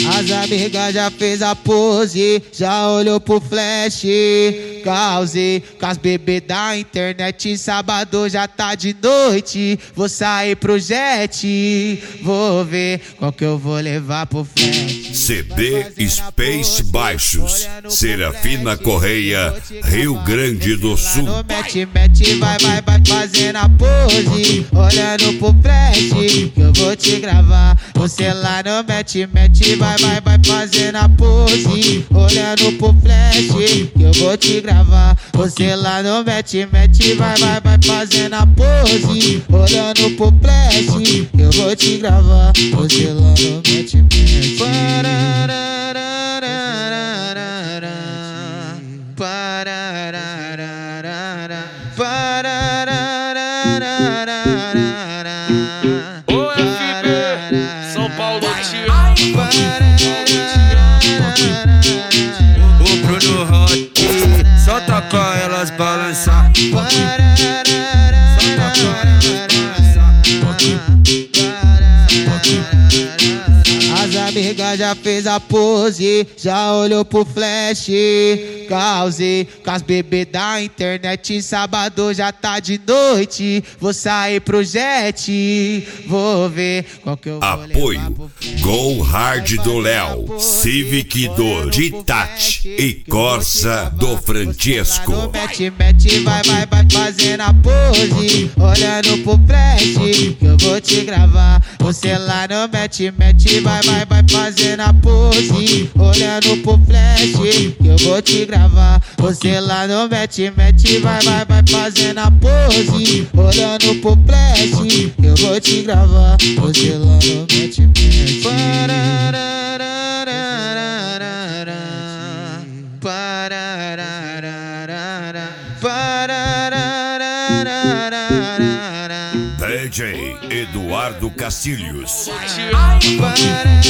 As amigas já fez a pose, já olhou pro flash. Causei com as bebês da internet. Sábado já tá de noite. Vou sair pro jet. Vou ver qual que eu vou levar pro flash. CD Space Baixos, Serafina Correia, Rio Grande do Sul. Mete, vai fazendo a pose, olhando pro flash, que eu vou te gravar. Você lá no mete, vai fazendo a pose, olhando pro flash, que eu vou te gravar. Você lá no mete, vai fazendo a pose, olhando pro flash, que eu vou te gravar. Você lá no mete, Ô FB, São Paulo te O Bruno Hot, solta pra elas balançar. As amigas já fez a pose, já olhou pro flash. Causei com as bebês da internet. Sábado já tá de noite. Vou sair pro jet. Vou ver qual que eu vou Apoio Go Hard do Léo, Civic do Ditati e Corsa do Francesco. Mete, vai fazendo a pose, olhando pro flash, que eu vou te gravar. Você lá no mete, vai fazendo a pose, olhando pro flash, que eu vou te gravar. Você lá no mete, vai fazendo a pose, olhando pro flash, que eu vou te gravar. Você lá no mete, DJ Eduardo Castilhos. te